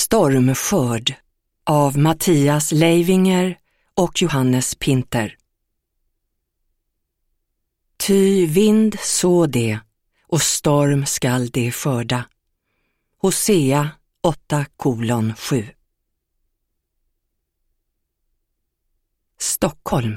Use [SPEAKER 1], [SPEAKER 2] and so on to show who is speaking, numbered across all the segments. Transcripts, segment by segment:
[SPEAKER 1] Stormskörd av Mattias Leivinger och Johannes Pinter. Ty vind så det, och storm skall det skörda. Hosea 8:7. Stockholm.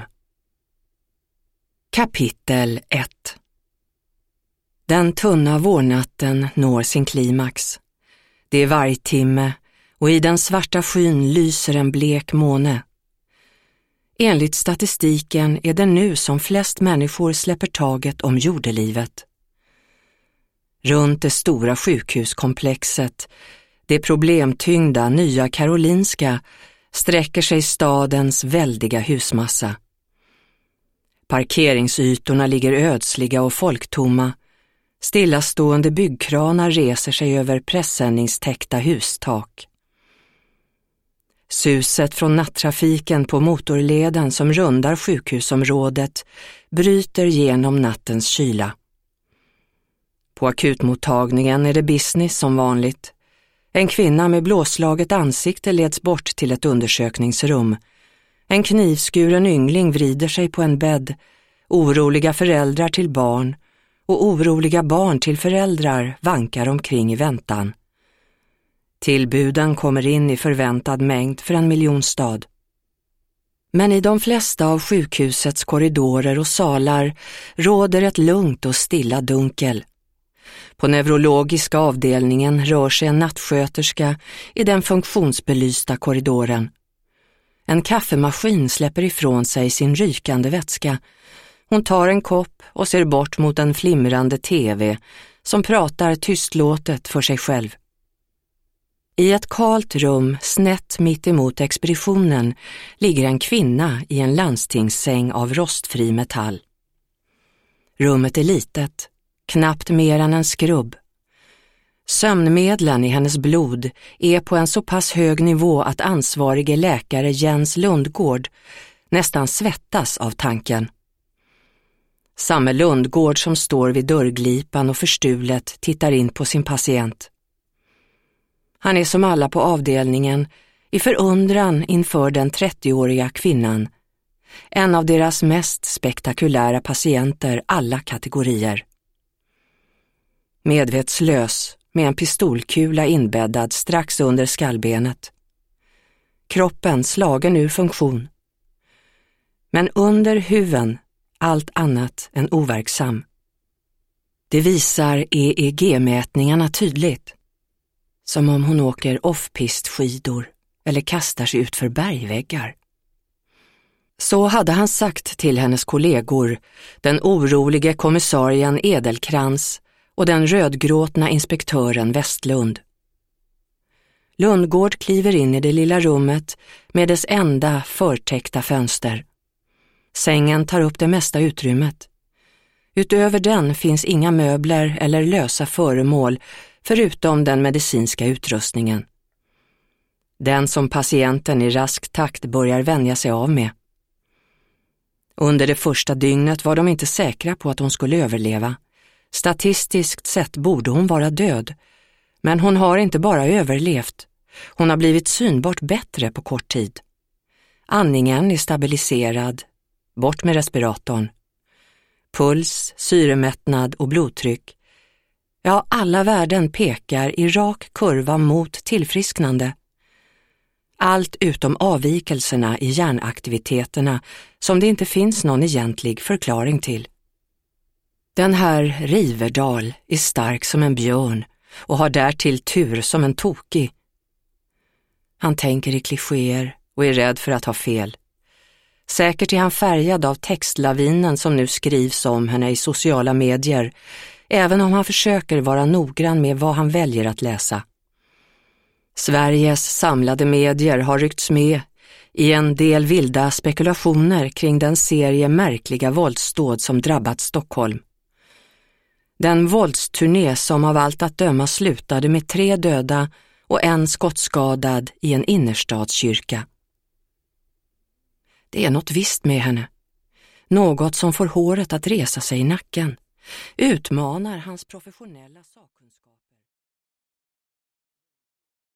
[SPEAKER 1] Kapitel 1. Den tunna vårnatten når sin klimax. Det är vargtimme och i den svarta skyn lyser en blek måne. Enligt statistiken är det nu som flest människor släpper taget om jordelivet. Runt det stora sjukhuskomplexet, det problemtyngda Nya Karolinska, sträcker sig stadens väldiga husmassa. Parkeringsytorna ligger ödsliga och folktomma. Stillastående byggkranar reser sig över pressändningstäckta hustak. Suset från nattrafiken på motorleden som rundar sjukhusområdet bryter genom nattens kyla. På akutmottagningen är det business som vanligt. En kvinna med blåslaget ansikte leds bort till ett undersökningsrum. En knivskuren yngling vrider sig på en bädd. Oroliga föräldrar till barn och oroliga barn till föräldrar vankar omkring i väntan. Tillbuden kommer in i förväntad mängd för en miljonstad. Men i de flesta av sjukhusets korridorer och salar råder ett lugnt och stilla dunkel. På neurologiska avdelningen rör sig en nattsköterska i den funktionsbelysta korridoren. En kaffemaskin släpper ifrån sig sin rykande vätska. Hon tar en kopp och ser bort mot en flimrande tv som pratar tystlåtet för sig själv. I ett kalt rum snett mitt emot expeditionen ligger en kvinna i en landstingssäng av rostfri metall. Rummet är litet, knappt mer än en skrubb. Sömnmedlen i hennes blod är på en så pass hög nivå att ansvarige läkare Jens Lundgård nästan svettas av tanken. Samme Lundgård som står vid dörrglipan och förstulet tittar in på sin patient. Han är som alla på avdelningen i förundran inför den 30-åriga kvinnan, en av deras mest spektakulära patienter alla kategorier. Medvetslös med en pistolkula inbäddad strax under skallbenet. Kroppen slagen ur funktion. Men under huven allt annat än overksam. Det visar EEG-mätningarna tydligt. Som om hon åker off-pist-skidor eller kastar sig ut för bergväggar. Så hade han sagt till hennes kollegor, den orolige kommissarien Edelkrans och den rödgråtna inspektören Westlund. Lundgård kliver in i det lilla rummet med dess enda förtäckta fönster. Sängen tar upp det mesta utrymmet. Utöver den finns inga möbler eller lösa föremål förutom den medicinska utrustningen. Den som patienten i rask takt börjar vänja sig av med. Under det första dygnet var de inte säkra på att hon skulle överleva. Statistiskt sett borde hon vara död, men hon har inte bara överlevt. Hon har blivit synbart bättre på kort tid. Andningen är stabiliserad, bort med respiratorn. Puls, syremättnad och blodtryck. Ja, alla värden pekar i rak kurva mot tillfrisknande. Allt utom avvikelserna i hjärnaktiviteterna som det inte finns någon egentlig förklaring till. Den här Riverdal är stark som en björn och har därtill tur som en tokig. Han tänker i klichéer och är rädd för att ha fel. Säkert är han färgad av textlavinen som nu skrivs om henne i sociala medier, även om han försöker vara noggrann med vad han väljer att läsa. Sveriges samlade medier har ryckts med i en del vilda spekulationer kring den serie märkliga våldsdåd som drabbat Stockholm. Den våldsturné som av allt att döma slutade med 3 döda och 1 skottskadad i en innerstadskyrka. Det är något visst med henne. Något som får håret att resa sig i nacken. Utmanar hans professionella sakkunskap.